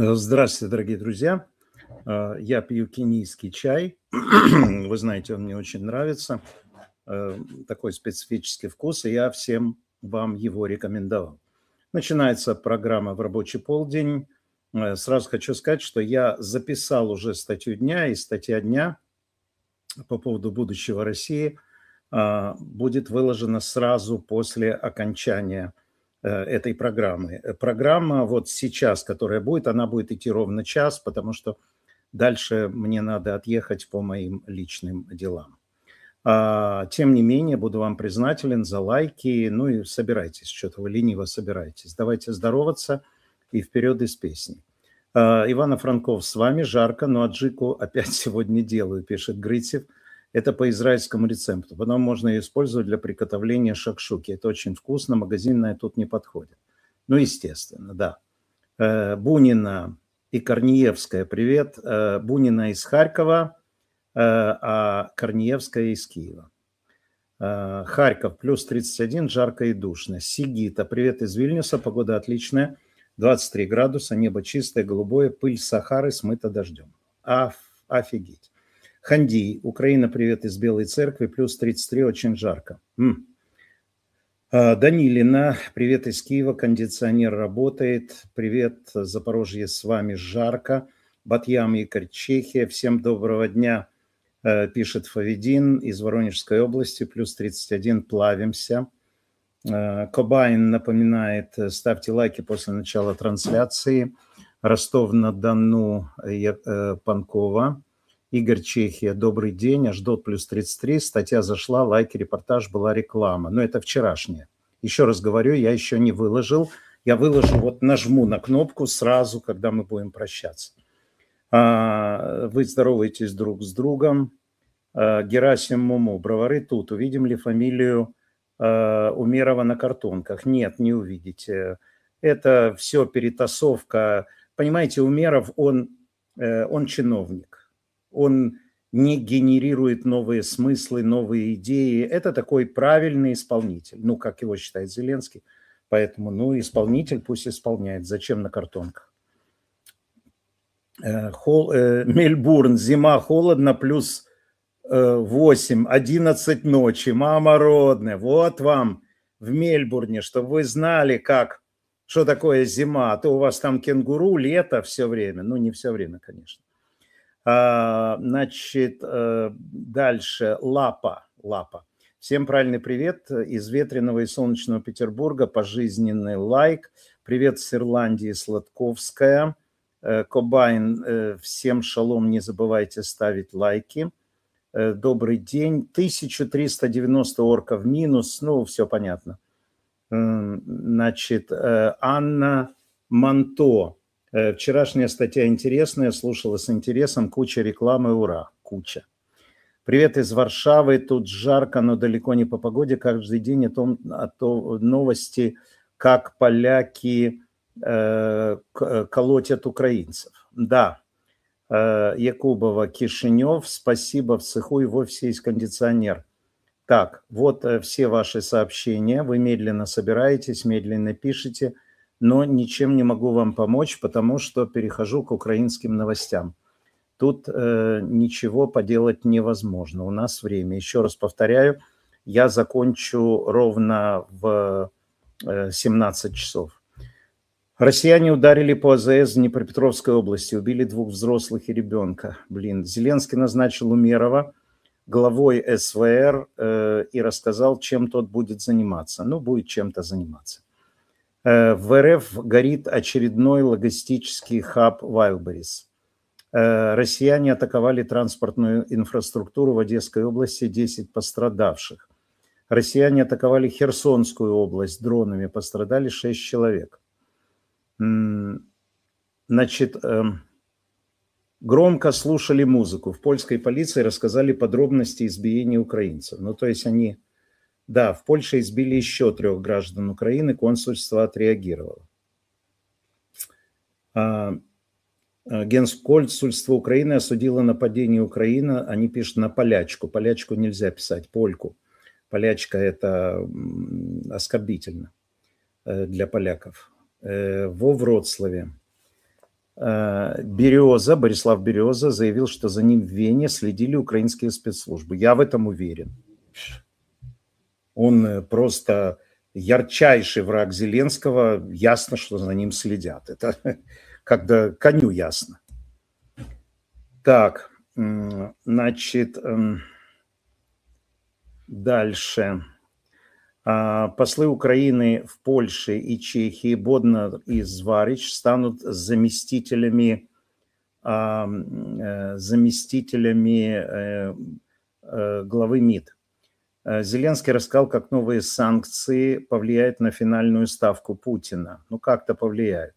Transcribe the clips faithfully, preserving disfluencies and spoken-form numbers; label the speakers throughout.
Speaker 1: Здравствуйте, дорогие друзья. Э, Я пью кенийский чай. Вы знаете, он мне очень нравится. Э, Такой специфический вкус, и я всем вам его рекомендовал. Начинается программа в рабочий полдень. Э, Сразу хочу сказать, что я записал уже статью дня, и статья дня по поводу будущего России а, будет выложена сразу после окончания э, этой программы. Э, Программа вот сейчас, которая будет, она будет идти ровно час, потому что дальше мне надо отъехать по моим личным делам. А, Тем не менее, буду вам признателен за лайки. Ну и собирайтесь, что-то вы лениво собираетесь. Давайте здороваться и вперед из песни. А, Ивана Франков с вами. Жарко, но аджику опять сегодня делаю, пишет Грытьев. Это по израильскому рецепту. Потом можно ее использовать для приготовления шакшуки. Это очень вкусно, магазинная тут не подходит. Ну, естественно, да. Э, Бунина и Корнеевская, привет. Э, Бунина из Харькова, э, а Корнеевская из Киева. Э, Харьков плюс тридцать один, жарко и душно. Сигита, привет из Вильнюса, погода отличная. двадцать три градуса, небо чистое, голубое, пыль Сахары смыта дождем. Аф, офигеть. Ханди, Украина, привет из Белой Церкви, плюс тридцать три, очень жарко. М. А, Данилина, привет из Киева, кондиционер работает. Привет, Запорожье, с вами жарко. Батьям, Игорь, Чехия, всем доброго дня, э, пишет Фавидин из Воронежской области, плюс тридцать один, плавимся. Э, Кобайн напоминает, э, ставьте лайки после начала трансляции. Ростов-на-Дону, э, э, Панкова. Игорь, Чехия, добрый день, Аждот плюс тридцать три, статья зашла, лайки, репортаж, была реклама. Но это вчерашняя. Еще раз говорю, я еще не выложил. Я выложу, вот нажму на кнопку сразу, когда мы будем прощаться. А, Вы здороваетесь друг с другом. А, Герасим Муму, бровары тут. Увидим ли фамилию а, Умерова на картонках? Нет, не увидите. Это все перетасовка. Понимаете, Умеров, он, э, он чиновник. Он не генерирует новые смыслы, новые идеи. Это такой правильный исполнитель, ну, как его считает Зеленский. Поэтому, ну, исполнитель пусть исполняет. Зачем на картонках? Э, Хол, э, Мельбурн, зима, холодно, плюс э, восемь, одиннадцать ночи, мама родная. Вот вам в Мельбурне, чтобы вы знали, как, что такое зима. А то у вас там кенгуру, лето все время. Ну, не все время, конечно. А, Значит, э, дальше Лапа. Лапа. Всем правильный привет из ветреного и солнечного Петербурга. Пожизненный лайк. Привет с Ирландии, Сладковская. Э, Кобайн, э, всем шалом, не забывайте ставить лайки. Э, Добрый день. тысяча триста девяносто орков минус. Ну, все понятно. Э, Значит, э, Анна Манто. Э, Вчерашняя статья интересная, слушала с интересом, куча рекламы, ура, куча. Привет из Варшавы, тут жарко, но далеко не по погоде, каждый день о том, о том новости, как поляки э, к- колотят украинцев. Да, э, Якубова, Кишинев, спасибо, в цеху и в офисе есть кондиционер. Так, вот э, все ваши сообщения, вы медленно собираетесь, медленно пишете, но ничем не могу вам помочь, потому что перехожу к украинским новостям. Тут э, ничего поделать невозможно, у нас время. Еще раз повторяю, я закончу ровно в э, семнадцать часов. Россияне ударили по АЗС в Днепропетровской области, убили двух взрослых и ребенка. Блин, Зеленский назначил Умерова главой СВР э, и рассказал, чем тот будет заниматься. Ну, будет чем-то заниматься. Э, в РФ горит очередной логистический хаб Wildberries. Э, россияне атаковали транспортную инфраструктуру в Одесской области, десять пострадавших. Россияне атаковали Херсонскую область дронами, пострадали шесть человек. М, Значит, эм, громко слушали музыку. В польской полиции рассказали подробности избиения украинцев. Ну, то есть они... Да, в Польше избили еще трех граждан Украины, консульство отреагировало. А, а, Генконсульство Украины осудило нападение Украины, они пишут на полячку. Полячку нельзя писать, польку. Полячка – это м, оскорбительно э, для поляков. Э, Во Вроцлаве. Береза, Борислав Береза заявил, что за ним в Вене следили украинские спецслужбы. Я в этом уверен. Он просто ярчайший враг Зеленского. Ясно, что за ним следят. Это когда коню ясно. Так, значит, дальше. Послы Украины в Польше и Чехии, Боднар и Зварич, станут заместителями, заместителями главы МИД. Зеленский рассказал, как новые санкции повлияют на финальную ставку Путина. Ну, как-то повлияют.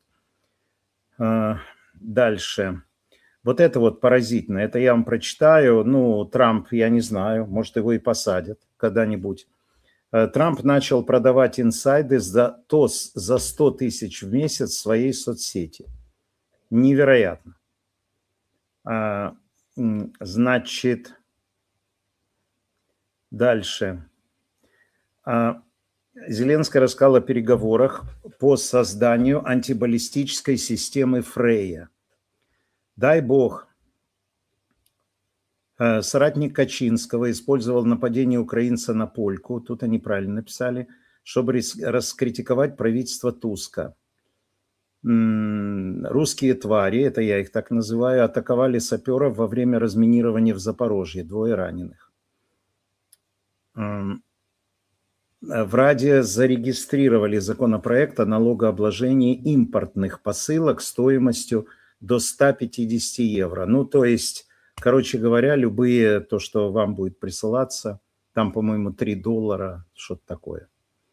Speaker 1: Дальше. Вот это вот поразительно. Это я вам прочитаю. Ну, Трамп, я не знаю, может, его и посадят когда-нибудь. Трамп начал продавать инсайды за, ТОС за сто тысяч в месяц в своей соцсети. Невероятно. А, значит, дальше. А, Зеленский рассказал о переговорах по созданию антибаллистической системы Фрея. Дай бог. Соратник Качинского использовал нападение украинца на польку, тут они правильно написали, чтобы раскритиковать правительство Туска. Русские твари, это я их так называю, атаковали саперов во время разминирования в Запорожье, двое раненых. В Раде зарегистрировали законопроект о налогообложении импортных посылок стоимостью до ста пятидесяти евро. Ну, то есть... Короче говоря, любые, то, что вам будет присылаться, там, по-моему, три доллара, что-то такое.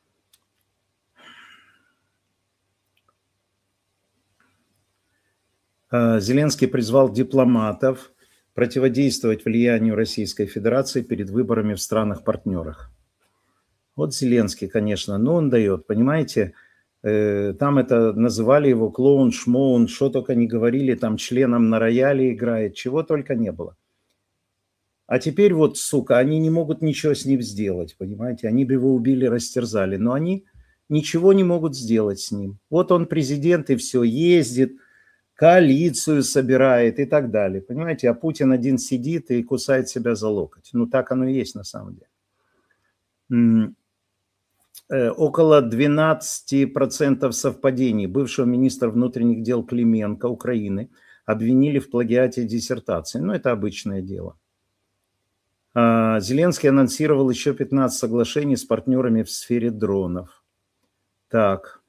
Speaker 1: Зеленский призвал дипломатов противодействовать влиянию Российской Федерации перед выборами в странах-партнерах. Вот Зеленский, конечно, но он дает, понимаете, там это называли его клоун, шмоун, что только не говорили, там членом на рояле играет, чего только не было. А теперь вот, сука, они не могут ничего с ним сделать, понимаете, они бы его убили, растерзали, но они ничего не могут сделать с ним. Вот он президент и все, ездит, коалицию собирает и так далее, понимаете, а Путин один сидит и кусает себя за локоть. Ну так оно и есть на самом деле. Около двенадцати процентов совпадений бывшего министра внутренних дел Клименко Украины обвинили в плагиате диссертации. Ну, это обычное дело. Зеленский анонсировал еще пятнадцать соглашений с партнерами в сфере дронов. Так.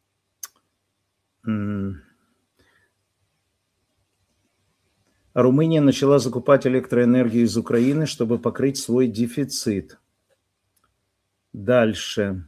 Speaker 1: Румыния начала закупать электроэнергию из Украины, чтобы покрыть свой дефицит. Дальше.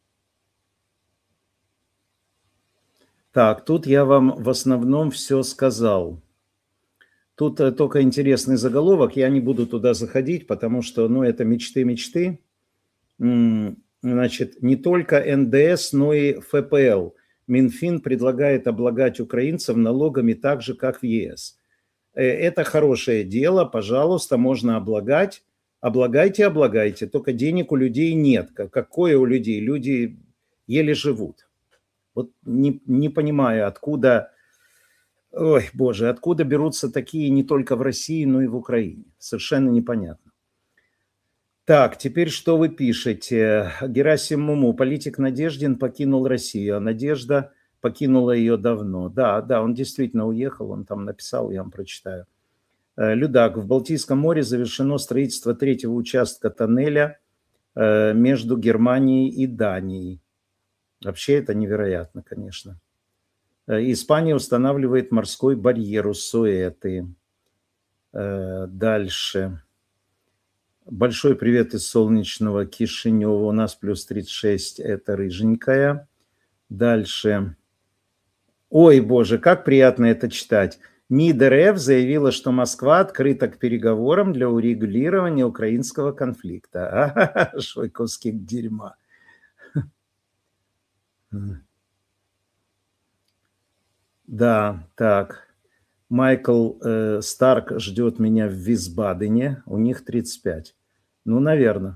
Speaker 1: Так, тут я вам в основном все сказал. Тут только интересный заголовок, я не буду туда заходить, потому что, ну, это мечты-мечты. Значит, не только эн дэ эс, но и эф пэ эл. Минфин предлагает облагать украинцев налогами так же, как в е эс. Это хорошее дело, пожалуйста, можно облагать. Облагайте, облагайте, только денег у людей нет. Какое у людей? Люди еле живут. Вот не, не понимаю, откуда, ой, боже, откуда берутся такие не только в России, но и в Украине. Совершенно непонятно. Так, теперь что вы пишете? Герасим Муму, политик Надеждин покинул Россию, а Надежда покинула ее давно. Да, да, он действительно уехал, он там написал, я вам прочитаю. Людак, в Балтийском море завершено строительство третьего участка тоннеля между Германией и Данией. Вообще это невероятно, конечно. Испания устанавливает морской барьер у Суэты. Дальше. Большой привет из солнечного Кишинева. У нас плюс тридцать шесть, это рыженькая. Дальше. Ой, боже, как приятно это читать. МИД эр эф заявила, что Москва открыта к переговорам для урегулирования украинского конфликта. А-ха-ха, шойковский дерьма. Да, так. Майкл э, Старк ждет меня в Висбадене. У них тридцать пять. Ну, наверное.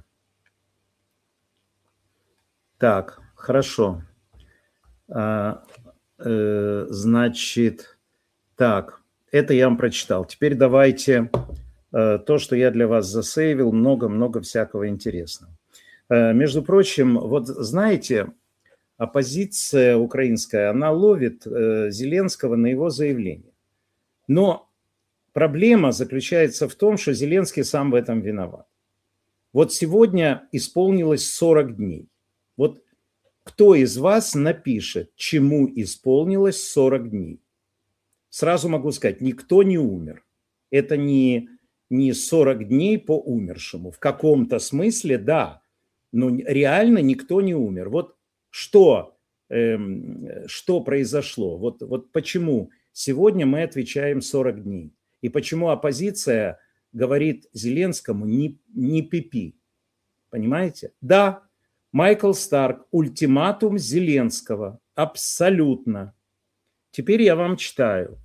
Speaker 1: Так, хорошо. А, э, значит, Так, это я вам прочитал. Теперь давайте э, то, что я для вас засейвил, много-много всякого интересного. Э, между прочим, вот знаете, оппозиция украинская, она ловит э, Зеленского на его заявление. Но проблема заключается в том, что Зеленский сам в этом виноват. Вот сегодня исполнилось сорок дней. Вот кто из вас напишет, чему исполнилось сорок дней? Сразу могу сказать, никто не умер. Это не, не сорок дней по умершему. В каком-то смысле, да, но реально никто не умер. Вот что, эм, что произошло? Вот, вот почему сегодня мы отвечаем сорок дней? И почему оппозиция говорит Зеленскому не, не пипи? Понимаете? Да, Майкл Старк, ультиматум Зеленского. Абсолютно. Теперь я вам читаю.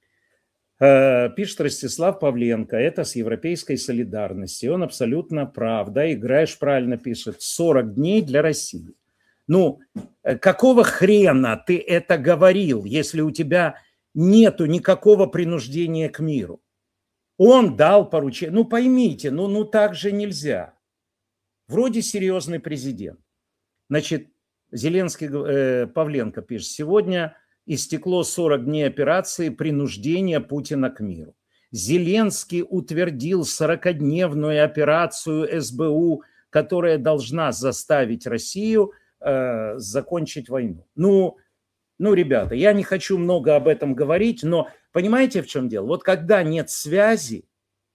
Speaker 1: Пишет Ростислав Павленко, это с европейской солидарности. Он абсолютно прав, да, играешь правильно, пишет. сорок дней для России. Ну, какого хрена ты это говорил, если у тебя нету никакого принуждения к миру? Он дал поручение. Ну, поймите, ну, ну так же нельзя. Вроде серьезный президент. Значит, Зеленский, э, Павленко пишет, сегодня истекло сорок дней операции принуждения Путина к миру. Зеленский утвердил сорокадневную операцию эс бэ у, которая должна заставить Россию э, закончить войну. Ну, ну, ребята, я не хочу много об этом говорить, но понимаете, в чем дело? Вот когда нет связи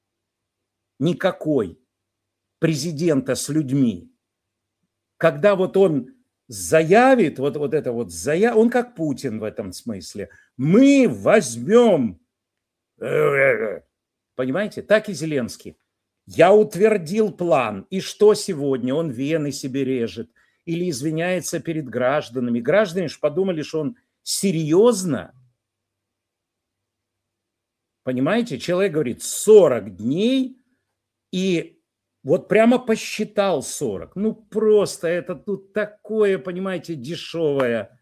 Speaker 1: никакой президента с людьми, когда вот он заявит, вот, вот это вот заяв, он как Путин в этом смысле, мы возьмем, понимаете, так и Зеленский. Я утвердил план, и что сегодня? Он вены себе режет или извиняется перед гражданами. Граждане же подумали, что он серьезно, понимаете, человек говорит сорок дней и вот прямо посчитал сорок. Ну, просто это тут такое, понимаете, дешевое.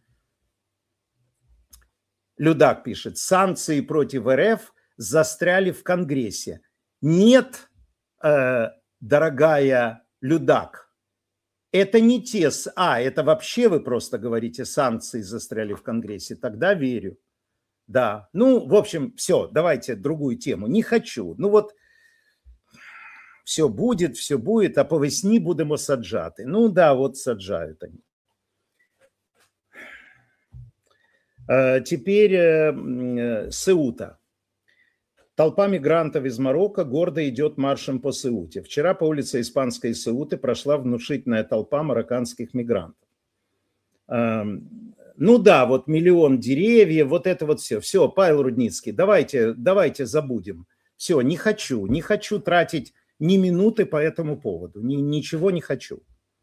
Speaker 1: Людак пишет, санкции против эр эф застряли в Конгрессе. Нет, э, дорогая Людак, это не те... А, это вообще вы просто говорите, санкции застряли в Конгрессе. Тогда верю. Да, ну, в общем, все, давайте другую тему. Не хочу. Ну вот... Все будет, все будет, а по весні будемо саджати. Ну да, вот саджают они. Теперь Сеута. Толпа мигрантов из Марокко гордо идет маршем по Сеуте. Вчера по улице испанской Сеуты прошла внушительная толпа марокканских мигрантов. Ну да, вот миллион деревьев, вот это вот все. Все, Павел Рудницкий, давайте, давайте забудем. Все, не хочу, не хочу тратить ни минуты по этому поводу, ни, ничего не хочу.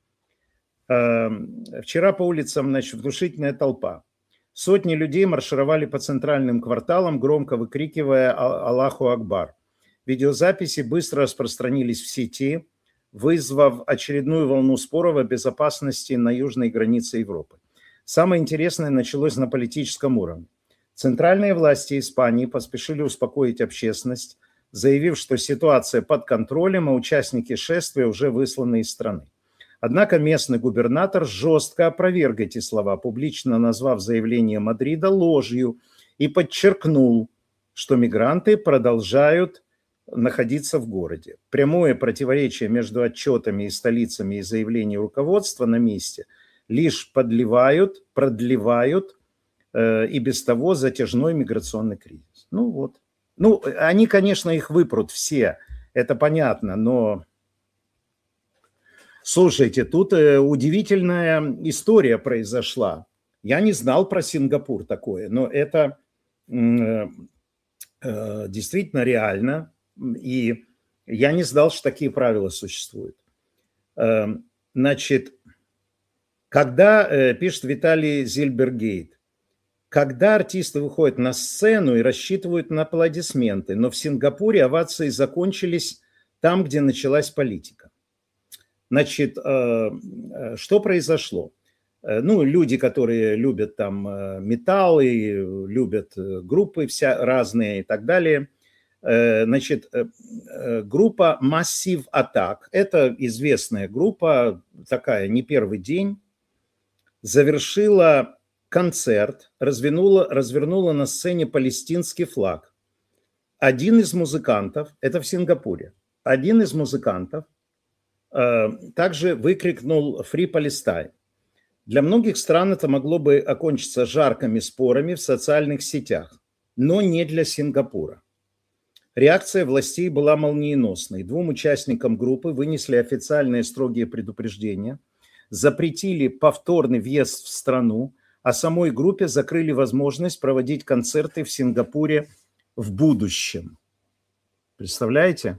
Speaker 1: Вчера по улицам, значит, внушительная толпа. Сотни людей маршировали по центральным кварталам, громко выкрикивая «Аллаху Акбар». Видеозаписи быстро распространились в сети, вызвав очередную волну споров о безопасности на южной границе Европы. Самое интересное началось на политическом уровне. Центральные власти Испании поспешили успокоить общественность, заявив, что ситуация под контролем, а участники шествия уже высланы из страны. Однако местный губернатор жестко опроверг эти слова, публично назвав заявление Мадрида ложью и подчеркнул, что мигранты продолжают находиться в городе. Прямое противоречие между отчетами и столицами и заявлением руководства на месте лишь подливают, продлевают э, и без того затяжной миграционный кризис. Ну вот. Ну, они, конечно, их выпрут все, это понятно, но... Слушайте, тут удивительная история произошла. Я не знал про Сингапур такое, но это действительно реально, и я не знал, что такие правила существуют. Значит, когда, пишет Виталий Зильбергейт, когда артисты выходят на сцену и рассчитывают на аплодисменты, но в Сингапуре овации закончились там, где началась политика. Значит, что произошло? Ну, люди, которые любят там металлы, любят группы вся разные и так далее. Значит, группа Massive Attack, это известная группа, такая не первый день, завершила концерт, развернула, развернула на сцене палестинский флаг. Один из музыкантов, это в Сингапуре, один из музыкантов э, также выкрикнул «Free Palestine». Для многих стран это могло бы окончиться жаркими спорами в социальных сетях, но не для Сингапура. Реакция властей была молниеносной. Двум участникам группы вынесли официальные строгие предупреждения, запретили повторный въезд в страну, а самой группе закрыли возможность проводить концерты в Сингапуре в будущем. Представляете?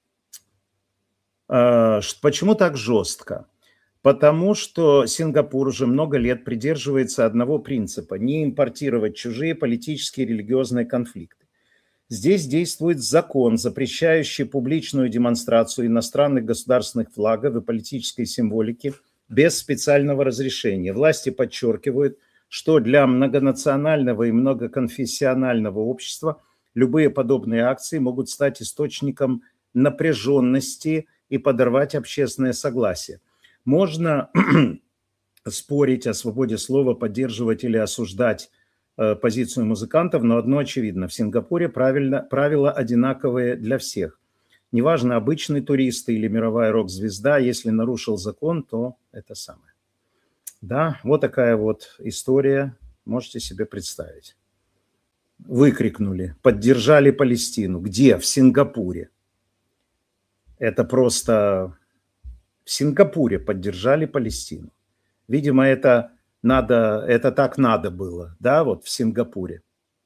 Speaker 1: Почему так жестко? Потому что Сингапур уже много лет придерживается одного принципа – не импортировать чужие политические и религиозные конфликты. Здесь действует закон, запрещающий публичную демонстрацию иностранных государственных флагов и политической символики без специального разрешения. Власти подчеркивают, что для многонационального и многоконфессионального общества любые подобные акции могут стать источником напряженности и подорвать общественное согласие. Можно спорить о свободе слова, поддерживать или осуждать э, позицию музыкантов, но одно очевидно: в Сингапуре правильно, правила одинаковые для всех. Неважно, обычный турист или мировая рок-звезда, если нарушил закон, то это самое. Да, вот такая вот история, можете себе представить. Выкрикнули, поддержали Палестину. Где? В Сингапуре. Это просто... В Сингапуре поддержали Палестину. Видимо, это надо, это так надо было, да, вот в Сингапуре.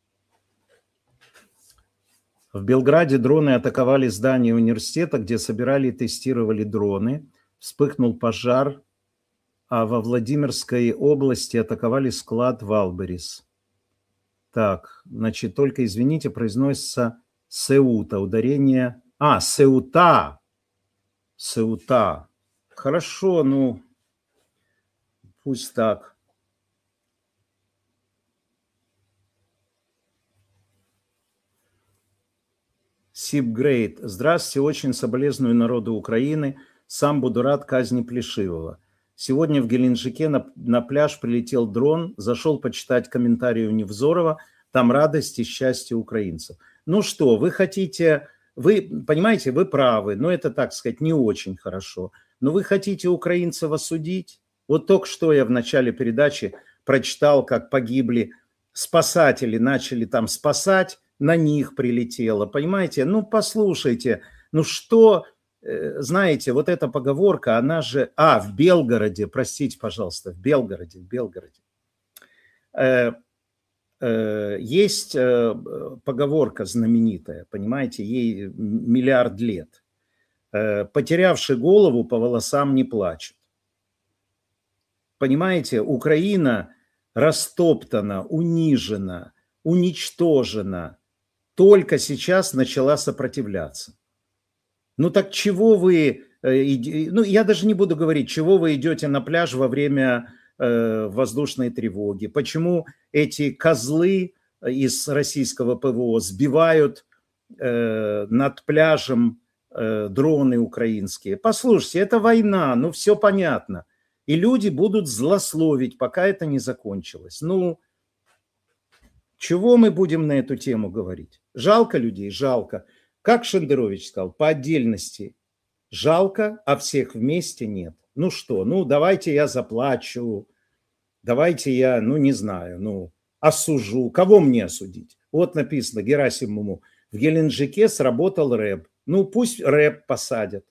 Speaker 1: В Белграде дроны атаковали здание университета, где собирали и тестировали дроны. Вспыхнул пожар, а во Владимирской области атаковали склад Валберис. Так, значит, только, извините, произносится Сеута, ударение... А, Сеута! Сеута. Хорошо, ну, пусть так. Сибгрейд. Здравствуйте, очень соболезную народу Украины. Сам буду рад казни Плешивого. Сегодня в Геленджике на, на пляж прилетел дрон, зашел почитать комментарии у Невзорова. Там радость и счастье украинцев. Ну что, вы хотите... Вы, понимаете, вы правы, но это, так сказать, не очень хорошо. Но вы хотите украинцев осудить? Вот только что я в начале передачи прочитал, как погибли спасатели, начали там спасать, на них прилетело, понимаете? Ну, послушайте, ну что, знаете, вот эта поговорка, она же... А, в Белгороде, простите, пожалуйста, в Белгороде, в Белгороде. Есть поговорка знаменитая, понимаете, ей миллиард лет. Потерявший голову по волосам не плачет. Понимаете, Украина растоптана, унижена, уничтожена, только сейчас начала сопротивляться. Ну так чего вы, ну я даже не буду говорить, чего вы идете на пляж во время э, воздушной тревоги, почему эти козлы из российского ПВО сбивают э, над пляжем э, дроны украинские. Послушайте, это война, ну все понятно. И люди будут злословить, пока это не закончилось. Ну, чего мы будем на эту тему говорить? Жалко людей? Жалко. Как Шендерович сказал, по отдельности жалко, а всех вместе нет. Ну что, ну давайте я заплачу, давайте я, ну не знаю, ну осужу. Кого мне осудить? Вот написано Герасимову, в Геленджике сработал рэп. Ну пусть рэп посадят.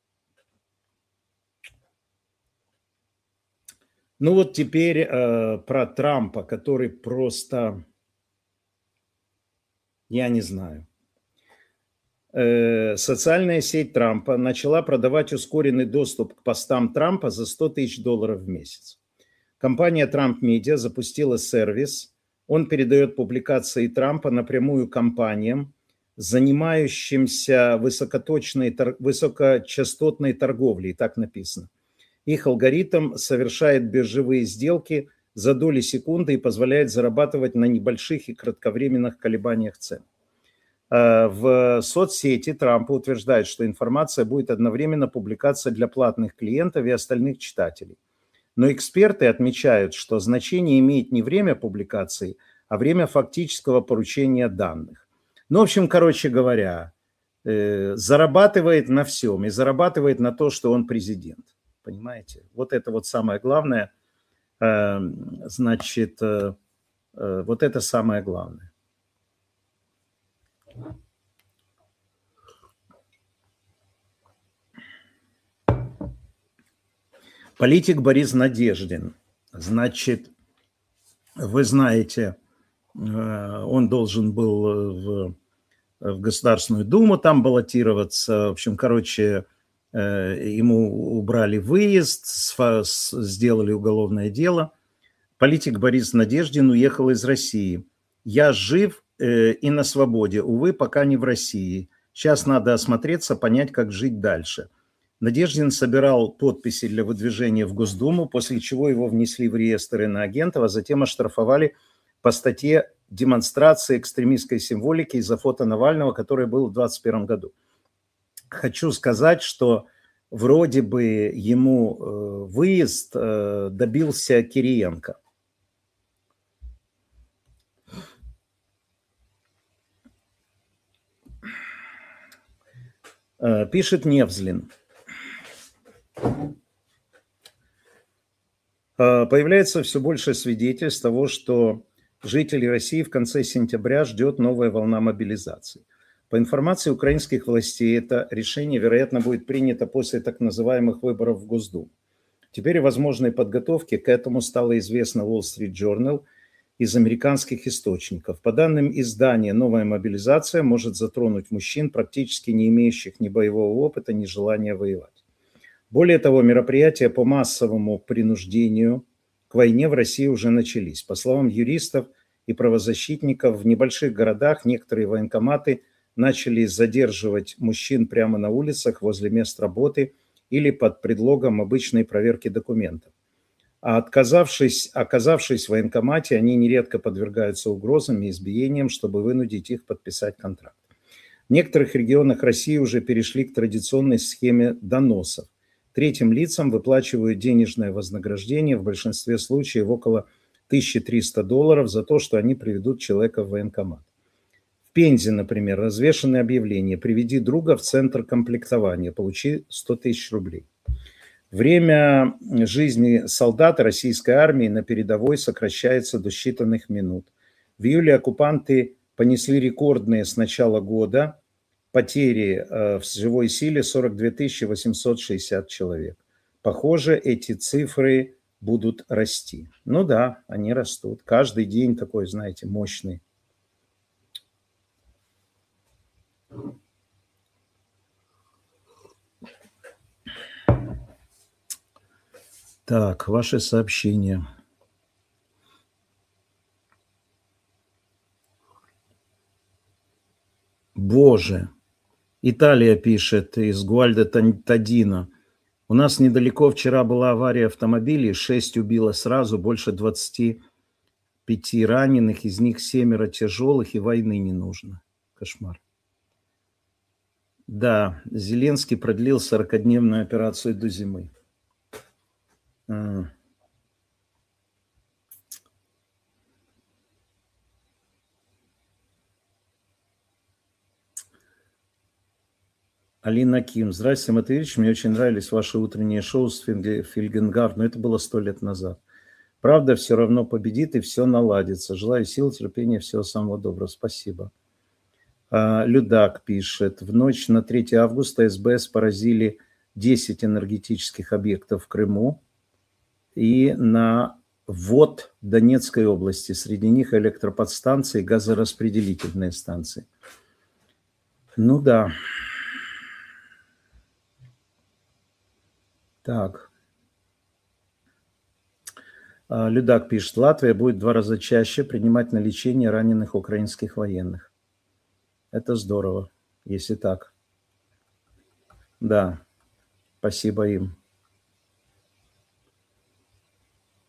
Speaker 1: Ну вот теперь э, про Трампа, который просто, я не знаю. Э, социальная сеть Трампа начала продавать ускоренный доступ к постам Трампа за сто тысяч долларов в месяц. Компания Trump Media запустила сервис. Он передает публикации Трампа напрямую компаниям, занимающимся высокоточной, высокочастотной торговлей, так написано. Их алгоритм совершает биржевые сделки за доли секунды и позволяет зарабатывать на небольших и кратковременных колебаниях цен. В соцсети Трамп утверждает, что информация будет одновременно публиковаться для платных клиентов и остальных читателей. Но эксперты отмечают, что значение имеет не время публикации, а время фактического поручения данных. Ну, в общем, короче говоря, зарабатывает на всем и зарабатывает на то, что он президент. Понимаете? Вот это вот самое главное. Значит, вот это самое главное. Политик Борис Надеждин. Значит, вы знаете, он должен был в, в Государственную Думу там баллотироваться. В общем, короче, ему убрали выезд, сделали уголовное дело. Политик Борис Надеждин уехал из России. Я жив и на свободе, увы, пока не в России. Сейчас надо осмотреться, понять, как жить дальше. Надеждин собирал подписи для выдвижения в Госдуму, после чего его внесли в реестр иноагентов, а затем оштрафовали по статье «Демонстрация экстремистской символики» из-за фото Навального, которое было в двадцать первом году. Хочу сказать, что вроде бы ему выезд добился Кириенко. Пишет Невзлин. Появляется все больше свидетельств того, что жителей России в конце сентября ждет новая волна мобилизации. По информации украинских властей, это решение, вероятно, будет принято после так называемых выборов в Госдуму. Теперь о возможной подготовке к этому стало известно Wall Street Journal из американских источников. По данным издания, новая мобилизация может затронуть мужчин, практически не имеющих ни боевого опыта, ни желания воевать. Более того, мероприятия по массовому принуждению к войне в России уже начались. По словам юристов и правозащитников, в небольших городах некоторые военкоматы начали задерживать мужчин прямо на улицах возле мест работы или под предлогом обычной проверки документов. А отказавшись, оказавшись в военкомате, они нередко подвергаются угрозам и избиениям, чтобы вынудить их подписать контракт. В некоторых регионах России уже перешли к традиционной схеме доносов. Третьим лицам выплачивают денежное вознаграждение, в большинстве случаев около тысячи трёхсот долларов за то, что они приведут человека в военкомат. В Пензе, например, развешаны объявления: «Приведи друга в центр комплектования, получи сто тысяч рублей». Время жизни солдата российской армии на передовой сокращается до считанных минут. В июле оккупанты понесли рекордные с начала года потери в живой силе сорок две тысячи восемьсот шестьдесят человек. Похоже, эти цифры будут расти. Ну да, они растут. Каждый день такой, знаете, мощный. Так, ваши сообщения. Боже. Италия пишет из Гуальдо-Тадино. У нас недалеко вчера была авария автомобилей, шесть убило сразу, больше двадцати пяти раненых, из них семеро тяжелых, и войны не нужно. Кошмар. Да, Зеленский продлил сорокадневную операцию до зимы. А. Алина Ким. Здравствуйте, Матвей Ильич. Мне очень нравились ваши утренние шоу с Фильгенгард, но это было сто лет назад. Правда все равно победит и все наладится. Желаю сил, терпения, всего самого доброго. Спасибо. А, Людак пишет. В ночь на третье августа СБС поразили десять энергетических объектов в Крыму и на ввод Донецкой области. Среди них электроподстанции и газораспределительные станции. Ну да. Так. Людак пишет. Латвия будет в два раза чаще принимать на лечение раненых украинских военных. Это здорово, если так. Да. Спасибо им.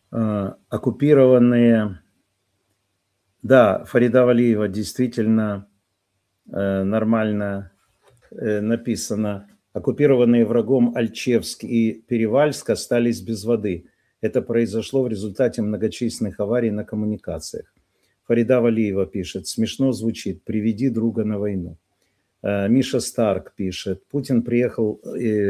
Speaker 1: оккупированные... Да, Фарида Валиева действительно нормально написано. Оккупированные врагом Альчевск и Перевальск остались без воды. Это произошло в результате многочисленных аварий на коммуникациях. Фарида Валиева пишет: смешно звучит, приведи друга на войну. Миша Старк пишет: Путин приехал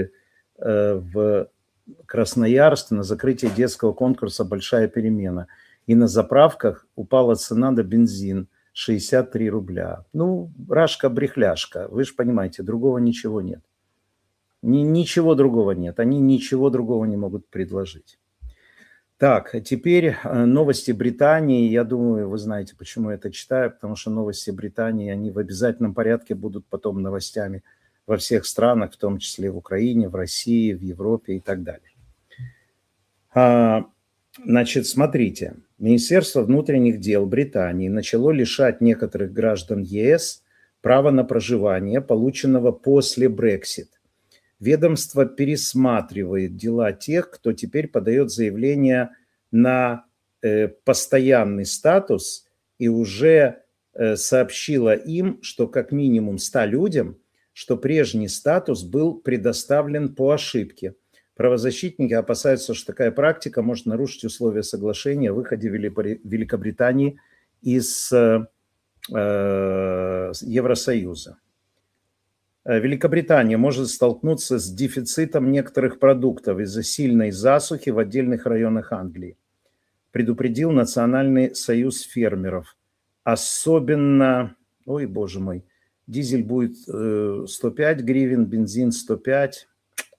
Speaker 1: в Красноярск на закрытие детского конкурса «Большая перемена». И на заправках упала цена на бензин шестьдесят три рубля. Ну, рашка-брехляшка, вы же понимаете, другого ничего нет. Ни, ничего другого нет, они ничего другого не могут предложить. Так, а теперь новости Британии. Я думаю, вы знаете, почему я это читаю, потому что новости Британии, они в обязательном порядке будут потом новостями во всех странах, в том числе в Украине, в России, в Европе и так далее. А, значит, смотрите, Министерство внутренних дел Британии начало лишать некоторых граждан ЕС права на проживание, полученного после Брексит. Ведомство пересматривает дела тех, кто теперь подает заявление на э, постоянный статус, и уже э, сообщило им, что как минимум ста людям, что прежний статус был предоставлен по ошибке. Правозащитники опасаются, что такая практика может нарушить условия соглашения о выходе Великобритании из э, э, Евросоюза. Великобритания может столкнуться с дефицитом некоторых продуктов из-за сильной засухи в отдельных районах Англии, предупредил Национальный союз фермеров. Особенно, ой, боже мой, дизель будет э, сто пять гривен, бензин сто пять.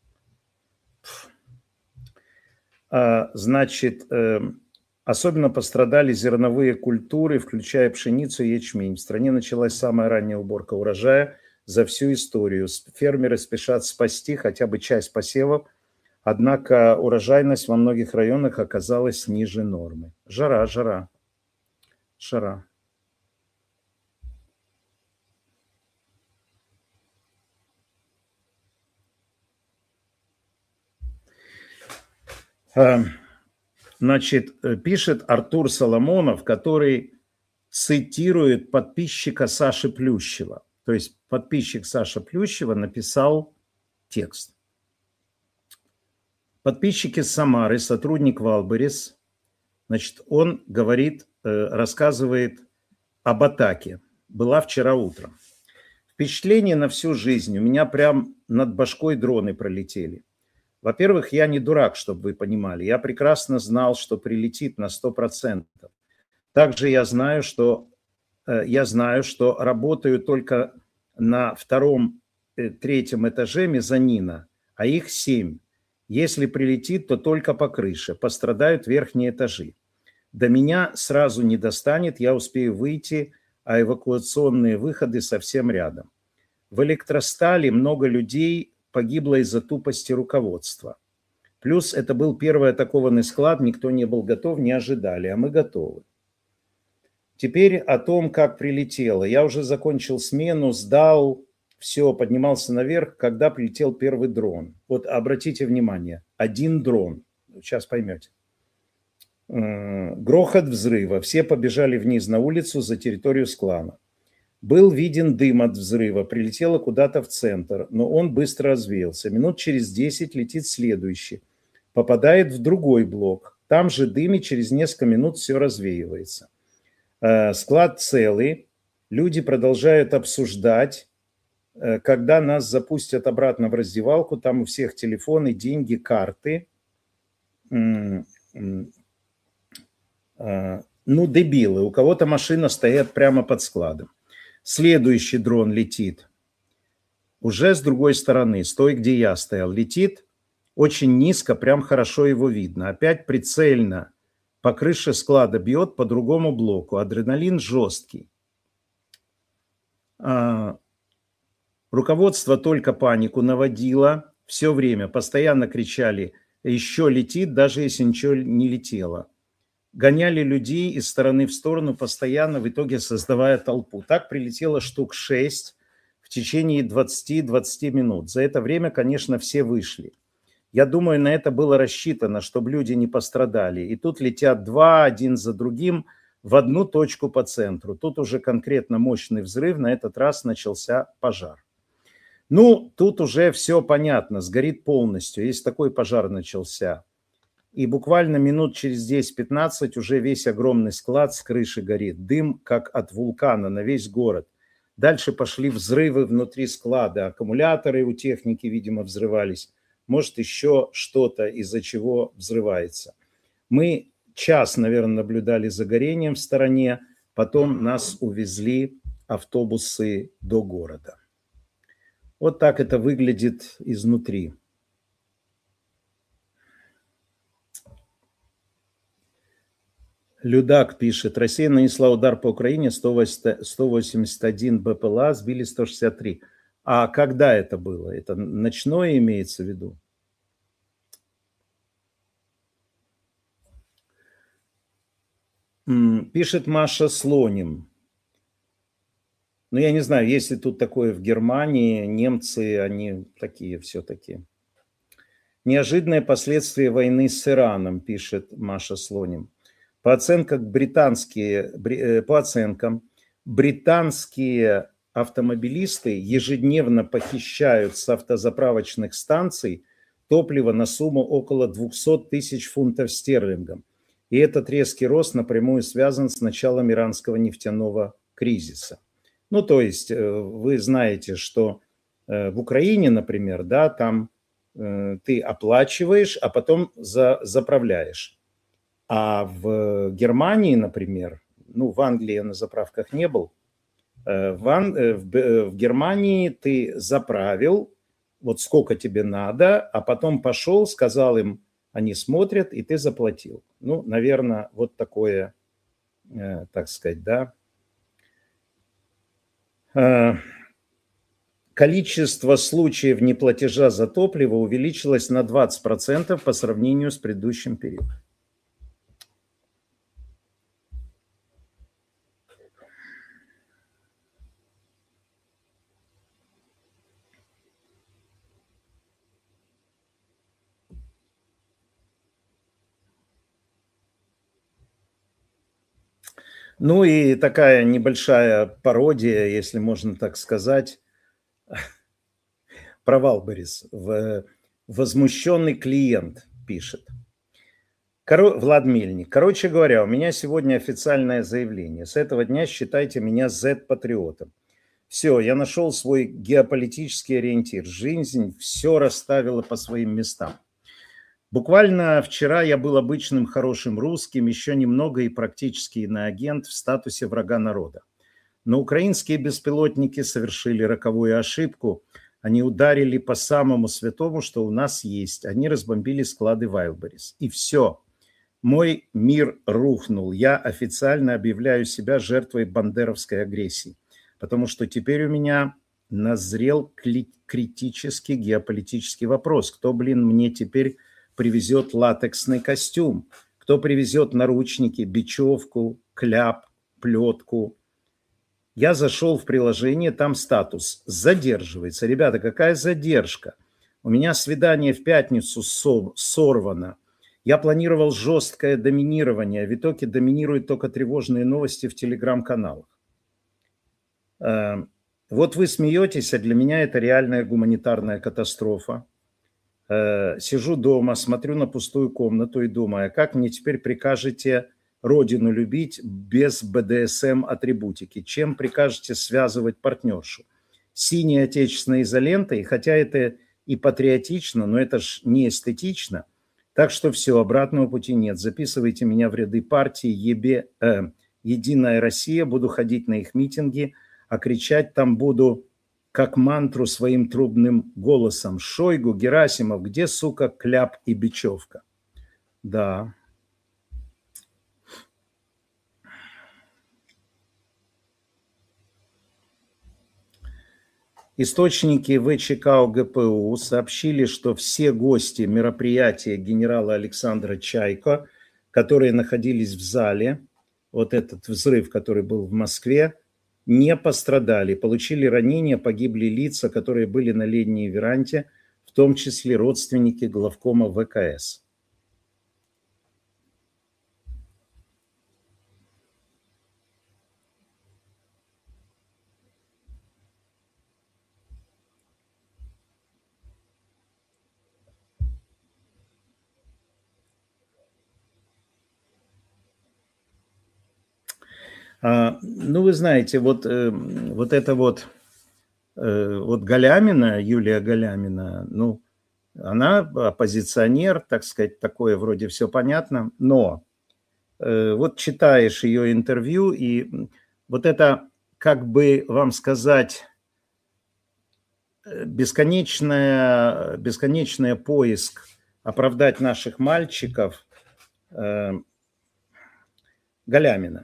Speaker 1: А, значит, э, особенно пострадали зерновые культуры, включая пшеницу и ячмень. В стране началась самая ранняя уборка урожая за всю историю. Фермеры спешат спасти хотя бы часть посевов, однако урожайность во многих районах оказалась ниже нормы. Жара, жара, жара. Значит, пишет Артур Соломонов, который цитирует подписчика Саши Плющева. То есть подписчик Саша Плющева написал текст. Подписчик из Самары, сотрудник Валберис, значит, он говорит, рассказывает об атаке. Была вчера утром. Впечатление на всю жизнь. У меня прям над башкой дроны пролетели. Во-первых, я не дурак, чтобы вы понимали. Я прекрасно знал, что прилетит на сто процентов. Также я знаю, что я знаю, что работаю только на втором, третьем этаже мезонина, а их семь. Если прилетит, то только по крыше, пострадают верхние этажи. До меня сразу не достанет, я успею выйти, а эвакуационные выходы совсем рядом. В Электростали много людей погибло из-за тупости руководства. Плюс это был первый атакованный склад, никто не был готов, не ожидали, а мы готовы. Теперь о том, как прилетело. Я уже закончил смену, сдал, все, поднимался наверх, когда прилетел первый дрон. Вот обратите внимание, один дрон, сейчас поймете. Грохот взрыва, все побежали вниз на улицу за территорию склада. Был виден дым от взрыва, прилетело куда-то в центр, но он быстро развеялся. Минут через десять летит следующий, попадает в другой блок. Там же дым, и через несколько минут все развеивается. Склад целый, люди продолжают обсуждать, когда нас запустят обратно в раздевалку, там у всех телефоны, деньги, карты. Ну, дебилы, у кого-то машина стоит прямо под складом. Следующий дрон летит уже с другой стороны, с той, где я стоял. Летит очень низко, прям хорошо его видно. Опять прицельно по крыше склада бьет по другому блоку. Адреналин жесткий. А, руководство только панику наводило все время. Постоянно кричали, еще летит, даже если ничего не летело. Гоняли людей из стороны в сторону, постоянно, в итоге создавая толпу. Так прилетело штук шесть в течение двадцати-двадцати минут. За это время, конечно, все вышли. Я думаю, на это было рассчитано, чтобы люди не пострадали. И тут летят два, один за другим, в одну точку по центру. Тут уже конкретно мощный взрыв, на этот раз начался пожар. Ну, тут уже все понятно, сгорит полностью, если такой пожар начался. И буквально минут через десять-пятнадцать уже весь огромный склад с крыши горит. Дым, как от вулкана, на весь город. Дальше пошли взрывы внутри склада. Аккумуляторы у техники, видимо, взрывались. Может, еще что-то, из-за чего взрывается. Мы час, наверное, наблюдали за горением в стороне. Потом нас увезли автобусы до города. Вот так это выглядит изнутри. Людак пишет, Россия нанесла удар по Украине, сто восемьдесят один БПЛА, сбили сто шестьдесят три. А когда это было? Это ночное имеется в виду? Пишет Маша Слоним. Ну, я не знаю, есть ли тут такое в Германии, немцы, они такие все-таки. Неожиданные последствия войны с Ираном, пишет Маша Слоним. По оценкам, британские, по оценкам, британские автомобилисты ежедневно похищают с автозаправочных станций топливо на сумму около двести тысяч фунтов стерлингов. И этот резкий рост напрямую связан с началом иранского нефтяного кризиса. Ну, то есть вы знаете, что в Украине, например, да, там ты оплачиваешь, а потом за, заправляешь. А в Германии, например, ну, в Англии я на заправках не был, в, Ан... в Германии ты заправил, вот сколько тебе надо, а потом пошел, сказал им, они смотрят, и ты заплатил. Ну, наверное, вот такое, так сказать, да. Количество случаев неплатежа за топливо увеличилось на двадцать процентов по сравнению с предыдущим периодом. Ну и такая небольшая пародия, если можно так сказать, провал, Борис. Возмущенный клиент пишет. Коро... Влад Мельник. Короче говоря, у меня сегодня официальное заявление. С этого дня считайте меня зет-патриотом. Все, я нашел свой геополитический ориентир. Жизнь все расставила по своим местам. Буквально вчера я был обычным хорошим русским, еще немного и практически иноагент в статусе врага народа. Но украинские беспилотники совершили роковую ошибку. Они ударили по самому святому, что у нас есть. Они разбомбили склады Wildberries. И все. Мой мир рухнул. Я официально объявляю себя жертвой бандеровской агрессии. Потому что теперь у меня назрел критический геополитический вопрос. Кто, блин, мне теперь привезет латексный костюм? Кто привезет наручники, бечевку, кляп, плетку? Я зашел в приложение, там статус задерживается. Ребята, какая задержка? У меня свидание в пятницу сорвано. Я планировал жесткое доминирование, а в итоге доминируют только тревожные новости в телеграм-каналах. Вот вы смеетесь, а для меня это реальная гуманитарная катастрофа. Сижу дома, смотрю на пустую комнату и думаю, а как мне теперь прикажете родину любить без бэ дэ эс эм-атрибутики? Чем прикажете связывать партнершу? Синей отечественной изолентой, хотя это и патриотично, но это ж не эстетично. Так что все, обратного пути нет. Записывайте меня в ряды партии ЕБ, э, «Единая Россия», буду ходить на их митинги, а кричать там буду как мантру своим трубным голосом. Шойгу, Герасимов, где, сука, кляп и бечевка? Да. Источники вэ че ка о гэ пэ у сообщили, что все гости мероприятия генерала Александра Чайко, которые находились в зале, вот этот взрыв, который был в Москве, не пострадали, получили ранения, погибли лица, которые были на летней веранде, в том числе родственники главкома вэ ка эс. А, ну, вы знаете, вот, э, вот это вот, э, вот Галямина, Юлия Галямина, ну, она оппозиционер, так сказать, такое вроде все понятно, но э, вот читаешь ее интервью, и вот это, как бы вам сказать, бесконечная, бесконечный поиск оправдать наших мальчиков э, Галямина.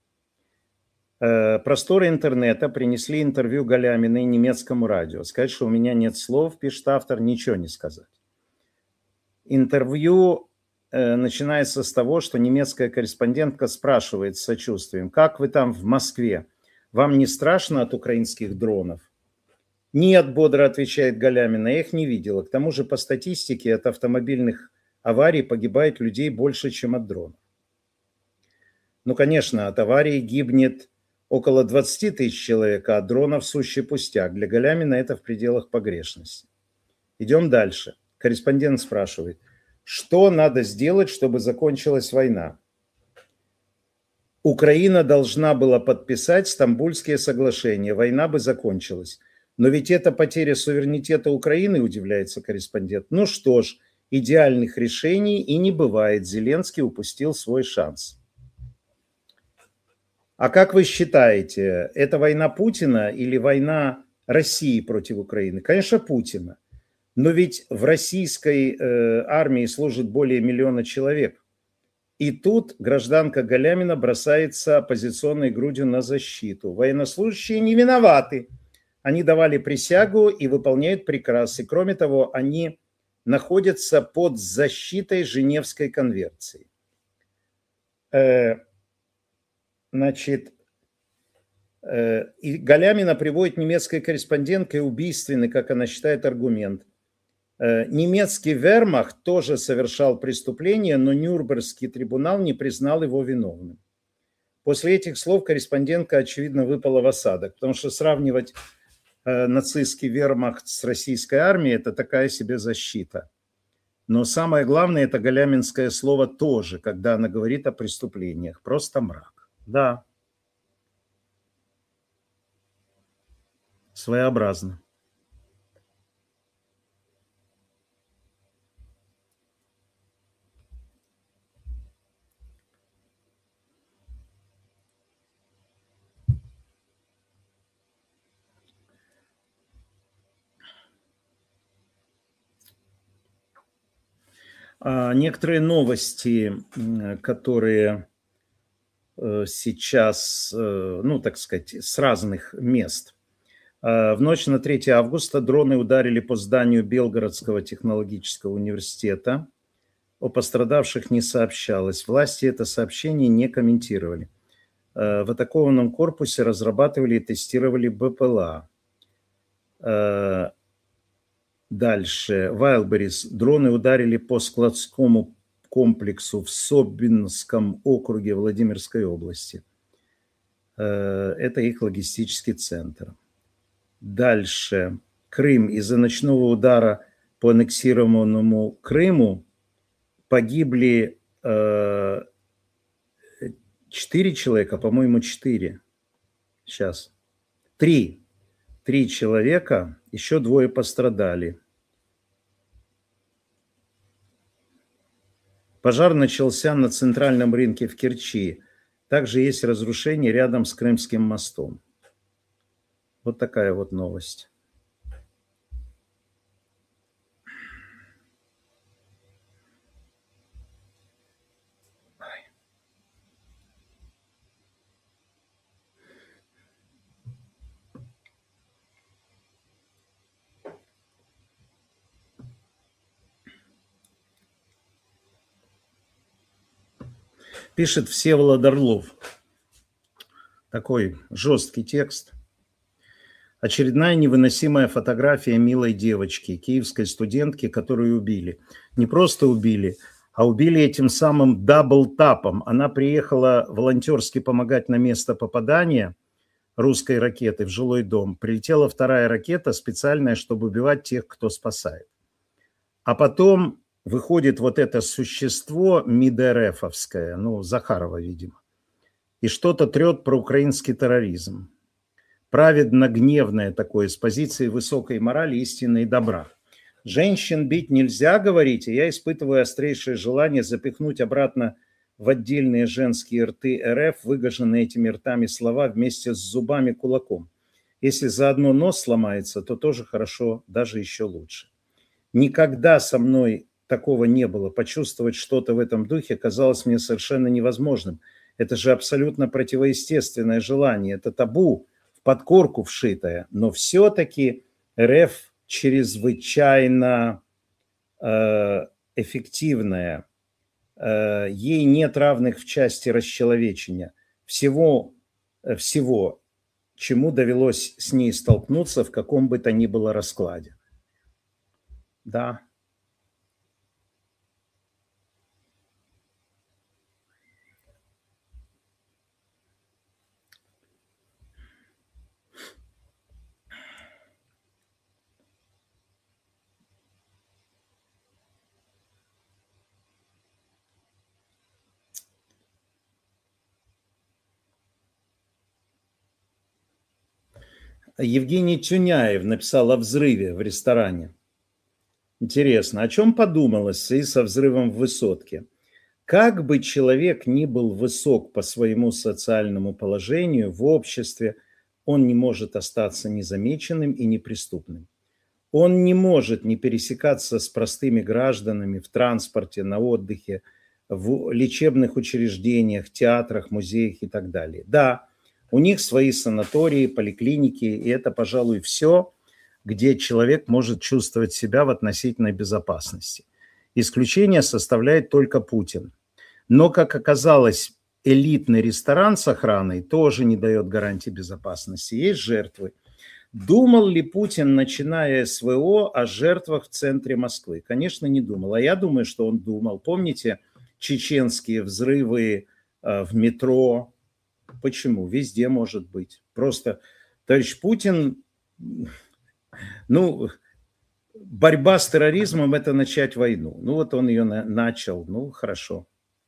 Speaker 1: Просторы интернета принесли интервью Галяминой немецкому радио. Сказать, что у меня нет слов, пишет автор, ничего не сказать. Интервью э, начинается с того, что немецкая корреспондентка спрашивает с сочувствием: как вы там в Москве? Вам не страшно от украинских дронов? Нет, бодро отвечает Галямина, я их не видела. К тому же по статистике от автомобильных аварий погибает людей больше, чем от дронов. Ну, конечно, от аварии гибнет около двадцати тысяч человек, а от дронов сущий пустяк. Для Галямина это в пределах погрешности. Идем дальше. Корреспондент спрашивает, что надо сделать, чтобы закончилась война? Украина должна была подписать Стамбульские соглашения, война бы закончилась. Но ведь это потеря суверенитета Украины, удивляется корреспондент. Ну что ж, идеальных решений и не бывает. Зеленский упустил свой шанс. А как вы считаете, это война Путина или война России против Украины? Конечно, Путина. Но ведь в российской э, армии служит более миллиона человек. И тут гражданка Галямина бросается оппозиционной грудью на защиту. Военнослужащие не виноваты. Они давали присягу и выполняют приказ. И кроме того, они находятся под защитой Женевской конвенции. Э, Значит, э, и Галямина приводит немецкая корреспондентка и убийственный, как она считает, аргумент. Э, немецкий вермахт тоже совершал преступление, но Нюрнбергский трибунал не признал его виновным. После этих слов корреспондентка, очевидно, выпала в осадок, потому что сравнивать э, нацистский вермахт с российской армией – это такая себе защита. Но самое главное – это галяминское слово тоже, когда она говорит о преступлениях. Просто мрак. Да. Своеобразно. А некоторые новости, которые сейчас, ну, так сказать, с разных мест. В ночь на третье августа дроны ударили по зданию Белгородского технологического университета. О пострадавших не сообщалось. Власти это сообщение не комментировали. В атакованном корпусе разрабатывали и тестировали БПЛА. Дальше. Вайлберис. Дроны ударили по складскому комплексу в Собинском округе Владимирской области. Это их логистический центр. Дальше. Крым. Из-за ночного удара по аннексированному Крыму погибли четыре человека, по-моему, четыре. Сейчас. Три. Три человека, еще двое пострадали. Пожар начался на центральном рынке в Керчи. Также есть разрушение рядом с Крымским мостом. Вот такая вот новость. Пишет Всеволод Орлов. Такой жесткий текст. Очередная невыносимая фотография милой девочки, киевской студентки, которую убили. Не просто убили, а убили этим самым дабл-тапом. Она приехала волонтерски помогать на место попадания русской ракеты в жилой дом. Прилетела вторая ракета специальная, чтобы убивать тех, кто спасает. А потом выходит вот это существо МИД-РФовское, ну, Захарова, видимо, и что-то трет про украинский терроризм. Праведно-гневное такое, с позиции высокой морали, истины и добра. Женщин бить нельзя, говорите, я испытываю острейшее желание запихнуть обратно в отдельные женские рты РФ, выгаженные этими ртами слова вместе с зубами кулаком. Если заодно нос сломается, то тоже хорошо, даже еще лучше. Никогда со мной такого не было. Почувствовать что-то в этом духе казалось мне совершенно невозможным. Это же абсолютно противоестественное желание, это табу, в подкорку вшитое. Но все-таки РФ чрезвычайно э, эффективная. Э, ей нет равных в части расчеловечения. Всего, всего, чему довелось с ней столкнуться в каком бы то ни было раскладе. Да. Евгений Тюняев написал о взрыве в ресторане. Интересно, о чем подумалось в связи со взрывом в высотке? Как бы человек ни был высок по своему социальному положению в обществе, он не может остаться незамеченным и неприступным. Он не может не пересекаться с простыми гражданами в транспорте, на отдыхе, в лечебных учреждениях, театрах, музеях и так далее. Да, у них свои санатории, поликлиники, и это, пожалуй, все, где человек может чувствовать себя в относительной безопасности. Исключение составляет только Путин. Но, как оказалось, элитный ресторан с охраной тоже не дает гарантии безопасности. Есть жертвы. Думал ли Путин, начиная СВО, о жертвах в центре Москвы? Конечно, не думал. А я думаю, что он думал. Помните чеченские взрывы э, в метро? Почему? Везде может быть. Просто товарищ Путин, ну, борьба с терроризмом – это начать войну. Ну, вот он ее на- начал. Ну, хорошо.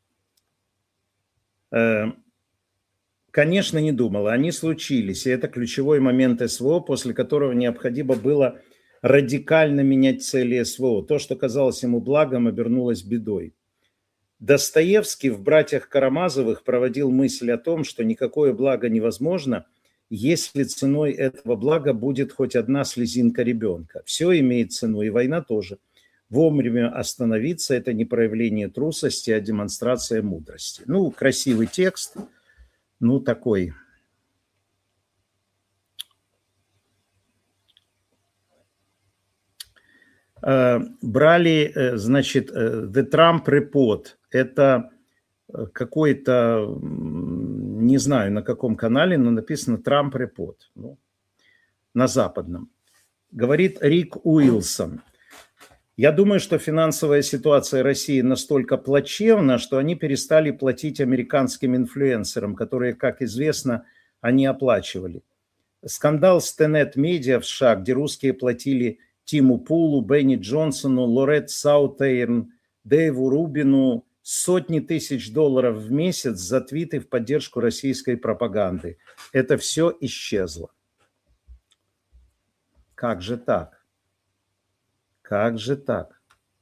Speaker 1: Э, Конечно, не думал. Они случились. И это ключевой момент СВО, после которого необходимо было радикально менять цели СВО. То, что казалось ему благом, обернулось бедой. Достоевский в «Братьях Карамазовых» проводил мысль о том, что никакое благо невозможно, если ценой этого блага будет хоть одна слезинка ребенка. Все имеет цену, и война тоже. Вовремя остановиться – это не проявление трусости, а демонстрация мудрости. Ну, красивый текст. Ну, такой. Брали, значит, The Trump Report. Это какой-то, не знаю на каком канале, но написано Trump Report. Ну, на западном. Говорит Рик Уилсон. Я думаю, что финансовая ситуация России настолько плачевна, что они перестали платить американским инфлюенсерам, которые, как известно, они оплачивали. Скандал с Tenet Media в США, где русские платили Тиму Пулу, Бенни Джонсону, Лорет Саутейрн, Дэйву Рубину сотни тысяч долларов в месяц за твиты в поддержку российской пропаганды. Это все исчезло. Как же так? Как же так?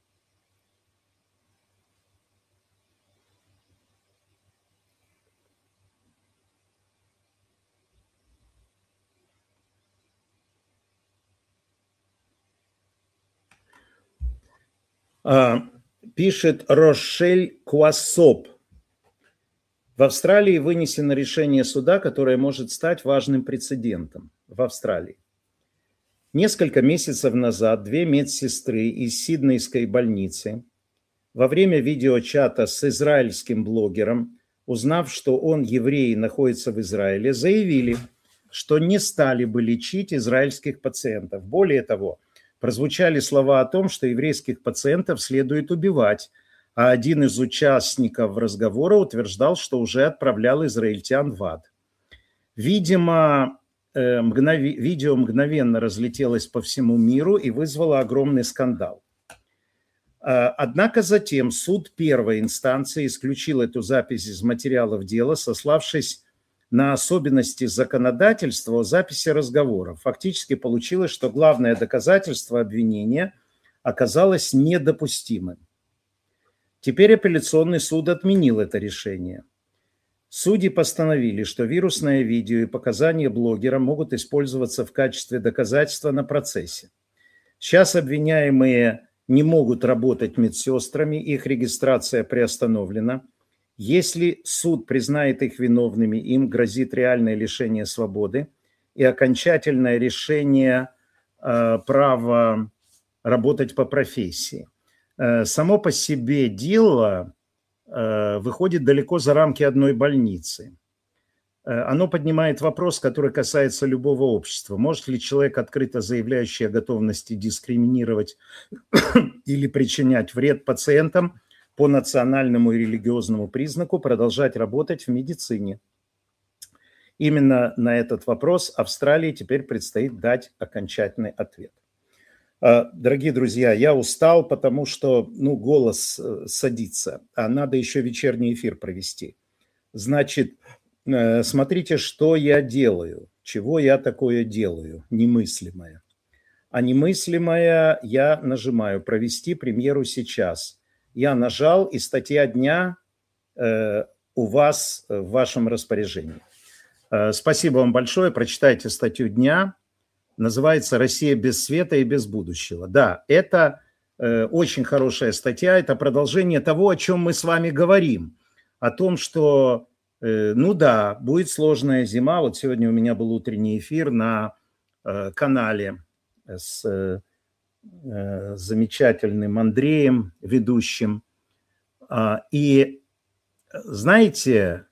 Speaker 1: А, пишет Рошель Куассоп. В Австралии вынесено решение суда, которое может стать важным прецедентом в Австралии. Несколько месяцев назад две медсестры из Сиднейской больницы во время видеочата с израильским блогером, узнав, что он еврей и находится в Израиле, заявили, что не стали бы лечить израильских пациентов. Более того, прозвучали слова о том, что еврейских пациентов следует убивать, а один из участников разговора утверждал, что уже отправлял израильтян в ад. Видимо, мгнов... видео мгновенно разлетелось по всему миру и вызвало огромный скандал. Однако затем суд первой инстанции исключил эту запись из материалов дела, сославшись на особенности законодательства о записи разговоров. Фактически получилось, что главное доказательство обвинения оказалось недопустимым. Теперь апелляционный суд отменил это решение. Судьи постановили, что вирусное видео и показания блогера могут использоваться в качестве доказательства на процессе. Сейчас обвиняемые не могут работать медсестрами, их регистрация приостановлена. Если суд признает их виновными, им грозит реальное лишение свободы и окончательное решение э, права работать по профессии. Э, само по себе дело э, выходит далеко за рамки одной больницы. Э, оно поднимает вопрос, который касается любого общества. Может ли человек, открыто заявляющий о готовности дискриминировать или причинять вред пациентам, по национальному и религиозному признаку продолжать работать в медицине? Именно на этот вопрос Австралии теперь предстоит дать окончательный ответ. Дорогие друзья, я устал, потому что ну, голос садится, а надо еще вечерний эфир провести. Значит, смотрите, что я делаю, чего я такое делаю, немыслимое. А немыслимое я нажимаю «Провести премьеру сейчас». Я нажал, и статья дня э, у вас в вашем распоряжении. Э, спасибо вам большое. Прочитайте статью дня. Называется «Россия без света и без будущего». Да, это э, очень хорошая статья. Это продолжение того, о чем мы с вами говорим. О том, что, э, ну да, будет сложная зима. Вот сегодня у меня был утренний эфир на э, канале с... Э, замечательным Андреем, ведущим. И знаете,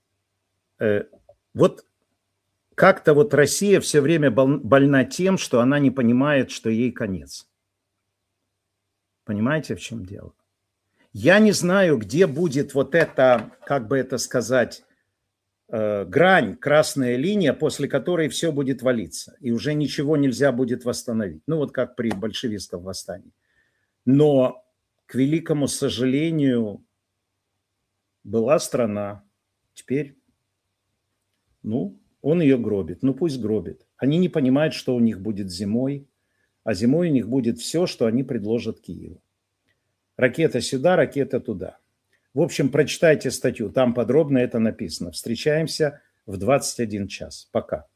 Speaker 1: вот как-то вот Россия все время больна тем, что она не понимает, что ей конец. Понимаете, в чем дело? Я не знаю, где будет вот эта, как бы это сказать, грань, красная линия, после которой все будет валиться, и уже ничего нельзя будет восстановить. Ну вот как при большевистском восстании. Но, к великому сожалению, была страна, теперь, ну, он ее гробит, ну пусть гробит. Они не понимают, что у них будет зимой, а зимой у них будет все, что они предложат Киеву. Ракета сюда, ракета туда. В общем, прочитайте статью, там подробно это написано. Встречаемся в двадцать один час. Пока.